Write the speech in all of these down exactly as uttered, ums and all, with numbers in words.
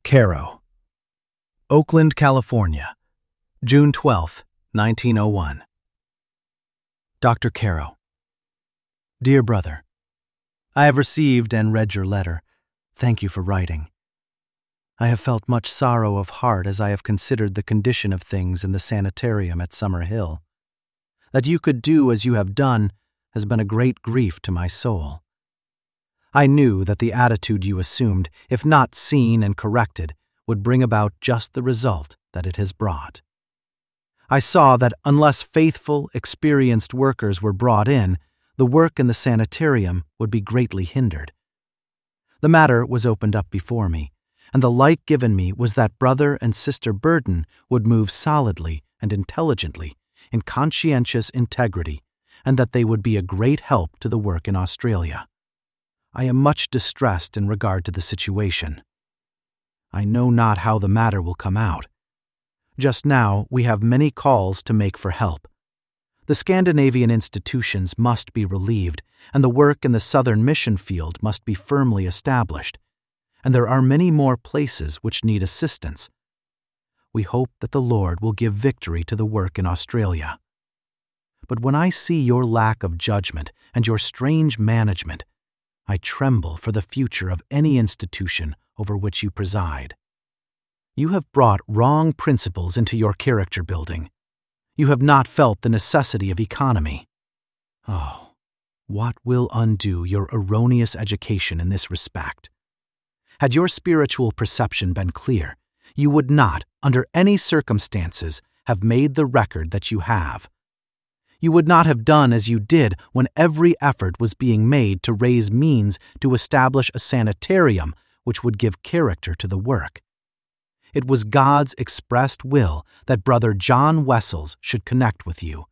Caro, Oakland, California, June twelfth, nineteen oh one. Doctor Caro, Dear Brother, I have received and read your letter. Thank you for writing. I have felt much sorrow of heart as I have considered the condition of things in the sanitarium at Summer Hill. That you could do as you have done has been a great grief to my soul. I knew that the attitude you assumed, if not seen and corrected, would bring about just the result that it has brought. I saw that unless faithful, experienced workers were brought in, the work in the sanitarium would be greatly hindered. The matter was opened up before me, and the light given me was that Brother and Sister Burden would move solidly and intelligently, in conscientious integrity, and that they would be a great help to the work in Australia. I am much distressed in regard to the situation. I know not how the matter will come out. Just now we have many calls to make for help. The Scandinavian institutions must be relieved, and the work in the southern mission field must be firmly established, and there are many more places which need assistance. We hope that the Lord will give victory to the work in Australia. But when I see your lack of judgment and your strange management, I tremble for the future of any institution over which you preside. You have brought wrong principles into your character building. You have not felt the necessity of economy. Oh, what will undo your erroneous education in this respect? Had your spiritual perception been clear, you would not, under any circumstances, have made the record that you have. You would not have done as you did when every effort was being made to raise means to establish a sanitarium which would give character to the work. It was God's expressed will that Brother John Wessels should connect with you.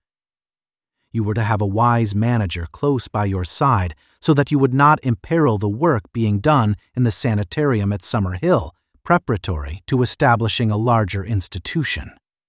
You were to have a wise manager close by your side so that you would not imperil the work being done in the sanitarium at Summer Hill, preparatory to establishing a larger institution.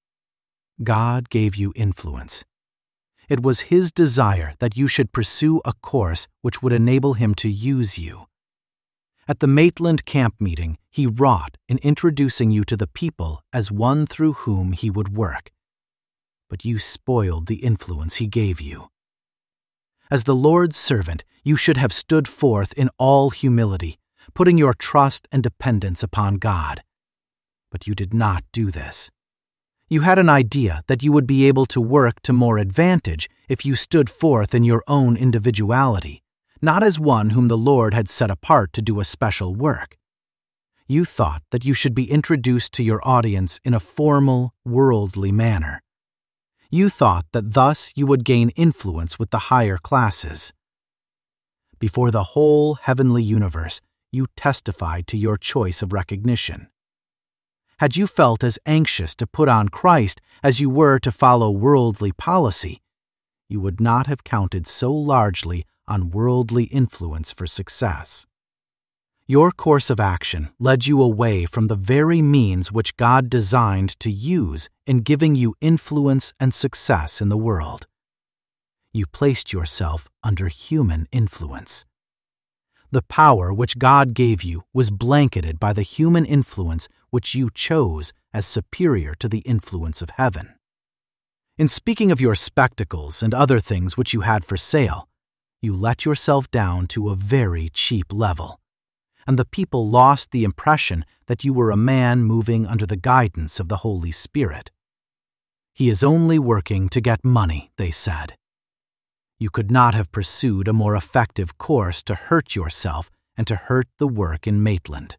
God gave you influence. It was His desire that you should pursue a course which would enable Him to use you. At the Maitland camp meeting, He wrought in introducing you to the people as one through whom He would work. But you spoiled the influence He gave you. As the Lord's servant, you should have stood forth in all humility, putting your trust and dependence upon God. But you did not do this. You had an idea that you would be able to work to more advantage if you stood forth in your own individuality, not as one whom the Lord had set apart to do a special work. You thought that you should be introduced to your audience in a formal, worldly manner. You thought that thus you would gain influence with the higher classes. Before the whole heavenly universe, you testified to your choice of recognition. Had you felt as anxious to put on Christ as you were to follow worldly policy, you would not have counted so largely on worldly influence for success. Your course of action led you away from the very means which God designed to use in giving you influence and success in the world. You placed yourself under human influence. The power which God gave you was blanketed by the human influence which you chose as superior to the influence of heaven. In speaking of your spectacles and other things which you had for sale, you let yourself down to a very cheap level, and the people lost the impression that you were a man moving under the guidance of the Holy Spirit. He is only working to get money, they said. You could not have pursued a more effective course to hurt yourself and to hurt the work in Maitland.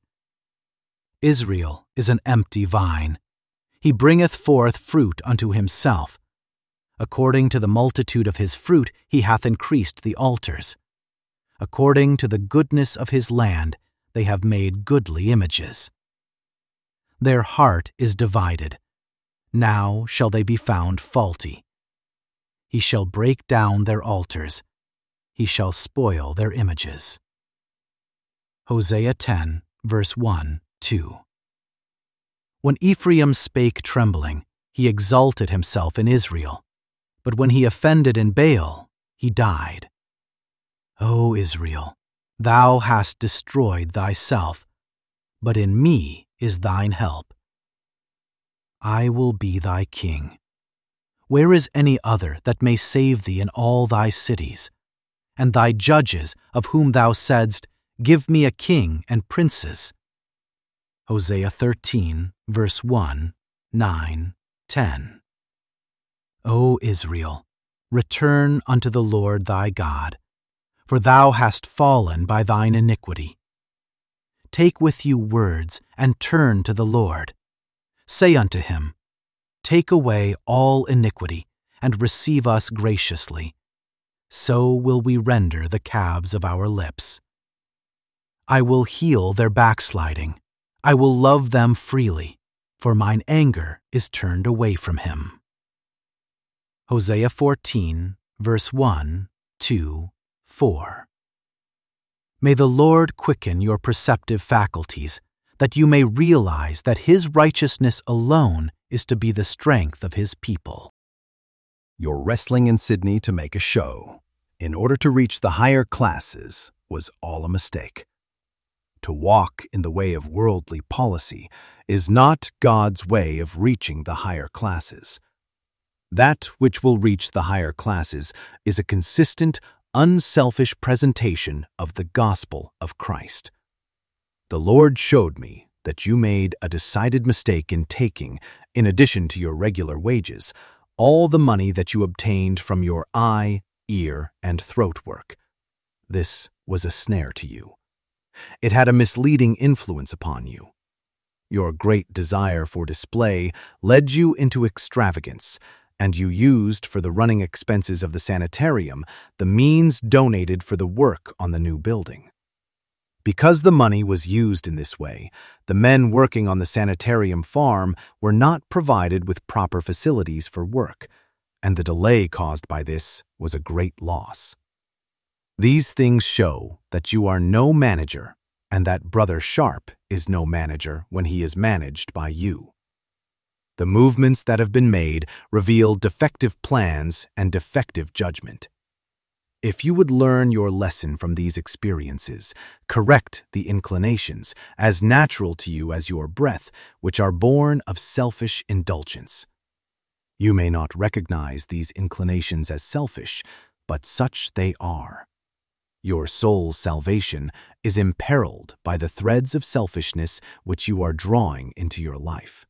Israel is an empty vine. He bringeth forth fruit unto himself. According to the multitude of his fruit he hath increased the altars. According to the goodness of his land they have made goodly images. Their heart is divided. Now shall they be found faulty. He shall break down their altars. He shall spoil their images. Hosea ten, verse one, two. When Ephraim spake trembling, he exalted himself in Israel. But when he offended in Baal, he died. O Israel, thou hast destroyed thyself, but in me is thine help. I will be thy king. Where is any other that may save thee in all thy cities? And thy judges, of whom thou saidst, Give me a king and princes. Hosea thirteen, verse one, nine, ten. O Israel, return unto the Lord thy God, for thou hast fallen by thine iniquity. Take with you words, and turn to the Lord. Say unto him, Take away all iniquity, and receive us graciously. So will we render the calves of our lips. I will heal their backsliding. I will love them freely, for mine anger is turned away from him. Hosea fourteen, verse one, two, four. May the Lord quicken your perceptive faculties, that you may realize that his righteousness alone is to be the strength of his people. You're wrestling in Sydney to make a show, in order to reach the higher classes, was all a mistake. To walk in the way of worldly policy is not God's way of reaching the higher classes. That which will reach the higher classes is a consistent, unselfish presentation of the gospel of Christ. The Lord showed me that you made a decided mistake in taking, in addition to your regular wages, all the money that you obtained from your eye, ear, and throat work. This was a snare to you. It had a misleading influence upon you. Your great desire for display led you into extravagance, and you used for the running expenses of the sanitarium the means donated for the work on the new building. Because the money was used in this way, the men working on the sanitarium farm were not provided with proper facilities for work, and the delay caused by this was a great loss. These things show that you are no manager, and that Brother Sharp is no manager when he is managed by you. The movements that have been made reveal defective plans and defective judgment. If you would learn your lesson from these experiences, correct the inclinations, as natural to you as your breath, which are born of selfish indulgence. You may not recognize these inclinations as selfish, but such they are. Your soul's salvation is imperiled by the threads of selfishness which you are drawing into your life.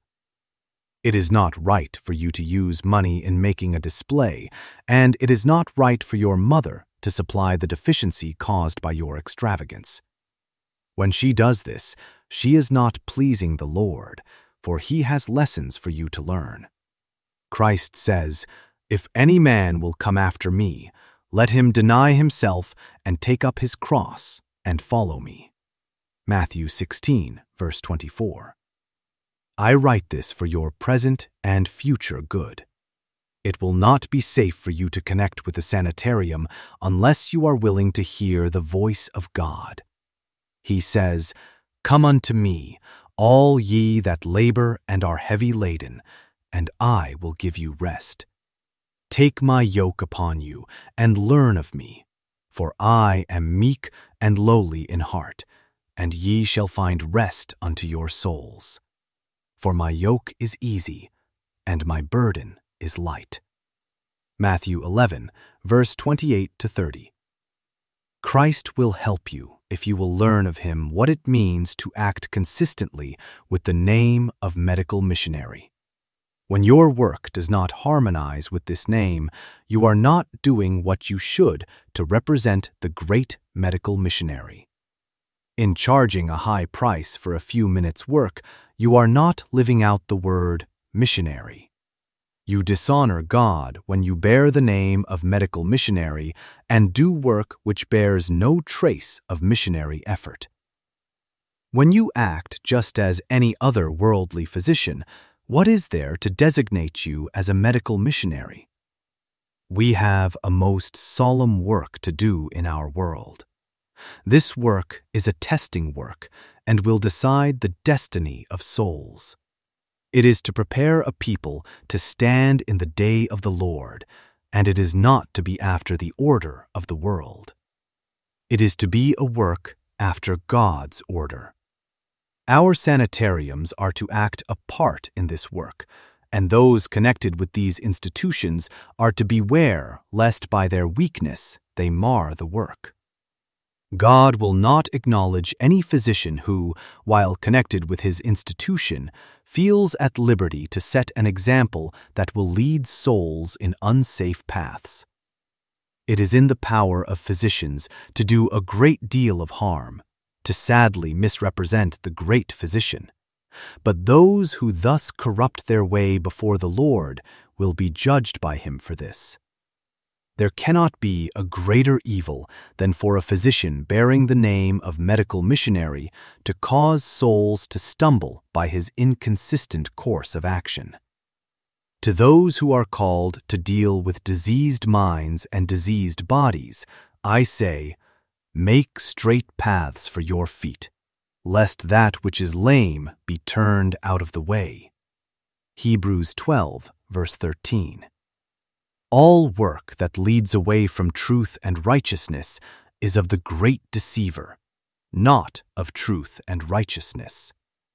It is not right for you to use money in making a display, and it is not right for your mother to supply the deficiency caused by your extravagance. When she does this, she is not pleasing the Lord, for he has lessons for you to learn. Christ says, If any man will come after me, let him deny himself and take up his cross and follow me. Matthew sixteen, verse twenty-four. I write this for your present and future good. It will not be safe for you to connect with the sanitarium unless you are willing to hear the voice of God. He says, Come unto me, all ye that labor and are heavy laden, and I will give you rest. Take my yoke upon you, and learn of me, for I am meek and lowly in heart, and ye shall find rest unto your souls. For my yoke is easy, and my burden is light. Matthew eleven, verse twenty-eight to thirty. Christ will help you if you will learn of him what it means to act consistently with the name of medical missionary. When your work does not harmonize with this name, you are not doing what you should to represent the great medical missionary. In charging a high price for a few minutes' work, you are not living out the word missionary. You dishonor God when you bear the name of medical missionary and do work which bears no trace of missionary effort. When you act just as any other worldly physician, what is there to designate you as a medical missionary? We have a most solemn work to do in our world. This work is a testing work and will decide the destiny of souls. It is to prepare a people to stand in the day of the Lord, and it is not to be after the order of the world. It is to be a work after God's order. Our sanitariums are to act a part in this work, and those connected with these institutions are to beware lest by their weakness they mar the work. God will not acknowledge any physician who, while connected with his institution, feels at liberty to set an example that will lead souls in unsafe paths. It is in the power of physicians to do a great deal of harm, to sadly misrepresent the great physician. But those who thus corrupt their way before the Lord will be judged by him for this. There cannot be a greater evil than for a physician bearing the name of medical missionary to cause souls to stumble by his inconsistent course of action. To those who are called to deal with diseased minds and diseased bodies, I say, make straight paths for your feet, lest that which is lame be turned out of the way. Hebrews twelve, verse thirteen. All work that leads away from truth and righteousness is of the great deceiver, not of truth and righteousness.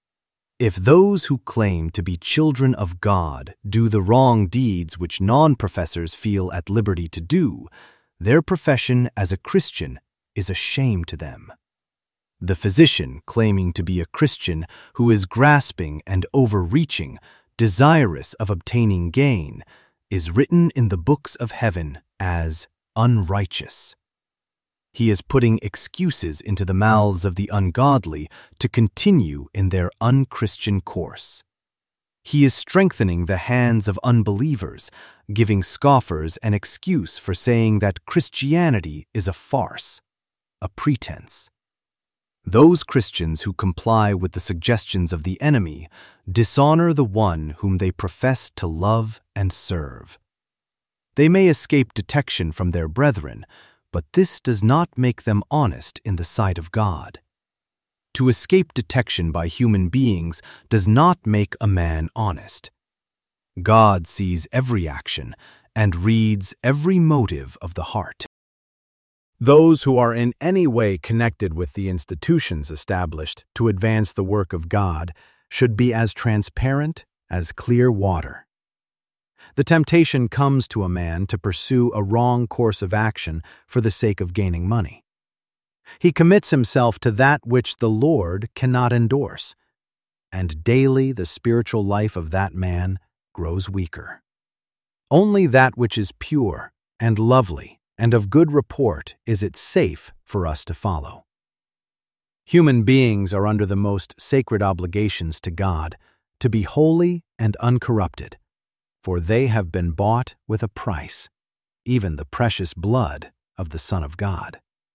If those who claim to be children of God do the wrong deeds which non-professors feel at liberty to do, their profession as a Christian is a shame to them. The physician claiming to be a Christian who is grasping and overreaching, desirous of obtaining gain, is written in the books of heaven as unrighteous. He is putting excuses into the mouths of the ungodly to continue in their unchristian course. He is strengthening the hands of unbelievers, giving scoffers an excuse for saying that Christianity is a farce, a pretense. Those Christians who comply with the suggestions of the enemy dishonor the one whom they profess to love and serve. They may escape detection from their brethren, but this does not make them honest in the sight of God. To escape detection by human beings does not make a man honest. God sees every action and reads every motive of the heart. Those who are in any way connected with the institutions established to advance the work of God should be as transparent as clear water. The temptation comes to a man to pursue a wrong course of action for the sake of gaining money. He commits himself to that which the Lord cannot endorse, and daily the spiritual life of that man grows weaker. Only that which is pure and lovely and of good report is it safe for us to follow. Human beings are under the most sacred obligations to God to be holy and uncorrupted, for they have been bought with a price, even the precious blood of the Son of God.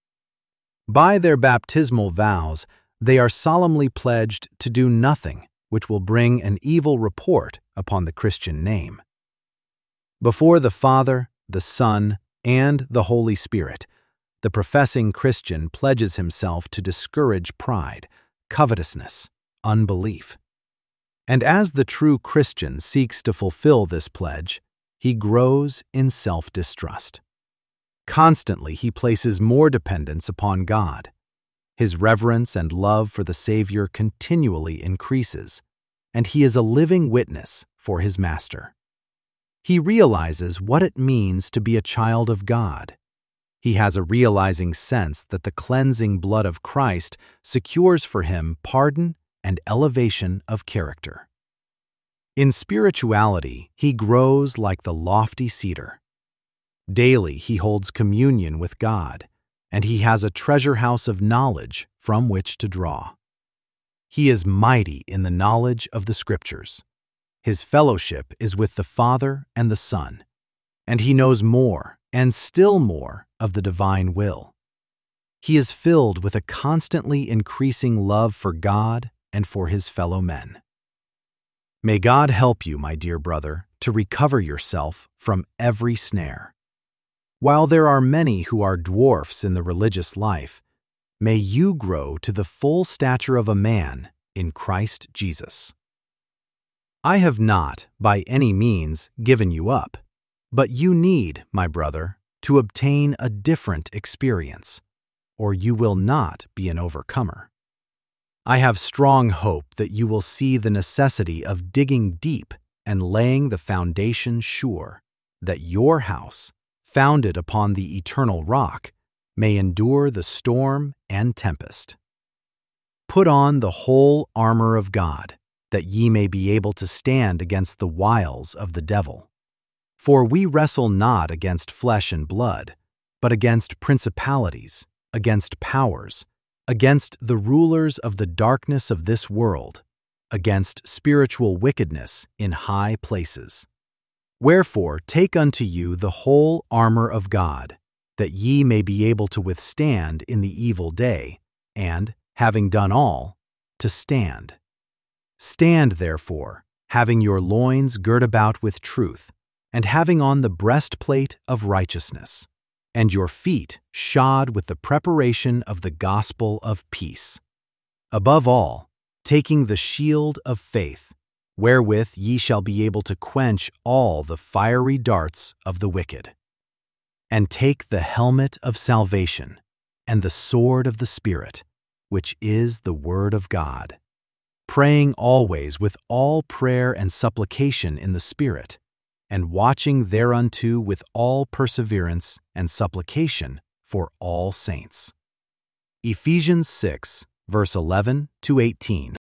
By their baptismal vows, they are solemnly pledged to do nothing which will bring an evil report upon the Christian name. Before the Father, the Son, and the Holy Spirit, the professing Christian pledges himself to discourage pride, covetousness, unbelief. And as the true Christian seeks to fulfill this pledge, he grows in self-distrust. Constantly he places more dependence upon God. His reverence and love for the Savior continually increases, and he is a living witness for his Master. He realizes what it means to be a child of God. He has a realizing sense that the cleansing blood of Christ secures for him pardon and elevation of character. In spirituality, he grows like the lofty cedar. Daily he holds communion with God, and he has a treasure house of knowledge from which to draw. He is mighty in the knowledge of the Scriptures. His fellowship is with the Father and the Son, and he knows more and still more of the divine will. He is filled with a constantly increasing love for God and for his fellow men. May God help you, my dear brother, to recover yourself from every snare. While there are many who are dwarfs in the religious life, may you grow to the full stature of a man in Christ Jesus. I have not, by any means, given you up, but you need, my brother, to obtain a different experience, or you will not be an overcomer. I have strong hope that you will see the necessity of digging deep and laying the foundation sure, that your house, founded upon the eternal rock, may endure the storm and tempest. Put on the whole armor of God, that ye may be able to stand against the wiles of the devil. For we wrestle not against flesh and blood, but against principalities, against powers, against the rulers of the darkness of this world, against spiritual wickedness in high places. Wherefore take unto you the whole armor of God, that ye may be able to withstand in the evil day, and, having done all, to stand. Stand therefore, having your loins girt about with truth, and having on the breastplate of righteousness, and your feet shod with the preparation of the gospel of peace. Above all, taking the shield of faith, wherewith ye shall be able to quench all the fiery darts of the wicked. And take the helmet of salvation, and the sword of the Spirit, which is the word of God, praying always with all prayer and supplication in the Spirit, and watching thereunto with all perseverance and supplication for all saints. Ephesians six, verse eleven to eighteen.